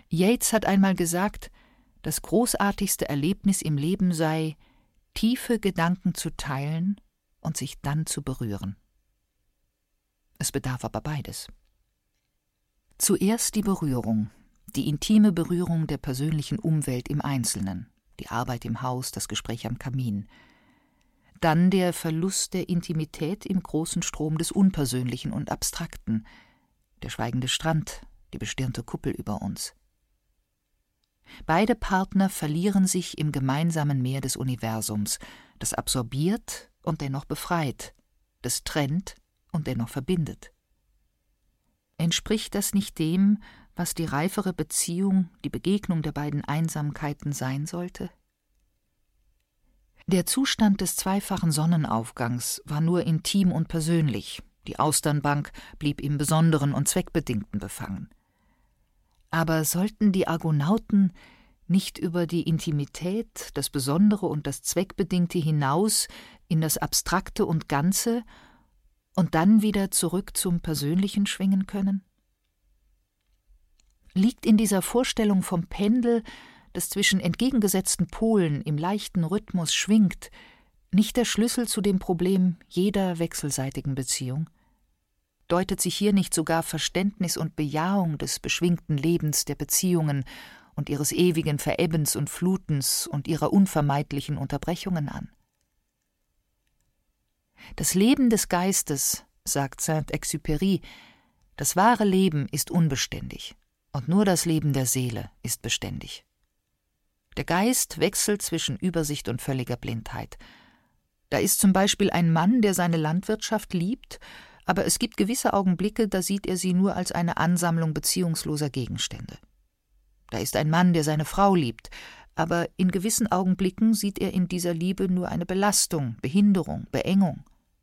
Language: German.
Yeats hat einmal gesagt, das großartigste Erlebnis im Leben sei, tiefe Gedanken zu teilen und sich dann zu berühren. Es bedarf aber beides. Zuerst die Berührung, die intime Berührung der persönlichen Umwelt im Einzelnen, die Arbeit im Haus, das Gespräch am Kamin. Dann der Verlust der Intimität im großen Strom des Unpersönlichen und Abstrakten, der schweigende Strand, die bestirnte Kuppel über uns. Beide Partner verlieren sich im gemeinsamen Meer des Universums, das absorbiert und dennoch befreit, das trennt und dennoch verbindet. Entspricht das nicht dem, was die reifere Beziehung, die Begegnung der beiden Einsamkeiten sein sollte? Der Zustand des zweifachen Sonnenaufgangs war nur intim und persönlich, die Austernbank blieb im Besonderen und Zweckbedingten befangen. Aber sollten die Argonauten nicht über die Intimität, das Besondere und das Zweckbedingte hinaus in das Abstrakte und Ganze und dann wieder zurück zum Persönlichen schwingen können? Liegt in dieser Vorstellung vom Pendel, das zwischen entgegengesetzten Polen im leichten Rhythmus schwingt, nicht der Schlüssel zu dem Problem jeder wechselseitigen Beziehung? Deutet sich hier nicht sogar Verständnis und Bejahung des beschwingten Lebens der Beziehungen und ihres ewigen Verebbens und Flutens und ihrer unvermeidlichen Unterbrechungen an? Das Leben des Geistes, sagt Saint-Exupéry, das wahre Leben ist unbeständig, und nur das Leben der Seele ist beständig. Der Geist wechselt zwischen Übersicht und völliger Blindheit. Da ist zum Beispiel ein Mann, der seine Landwirtschaft liebt, aber es gibt gewisse Augenblicke, da sieht er sie nur als eine Ansammlung beziehungsloser Gegenstände. Da ist ein Mann, der seine Frau liebt, aber in gewissen Augenblicken sieht er in dieser Liebe nur eine Belastung, Behinderung, Beengung.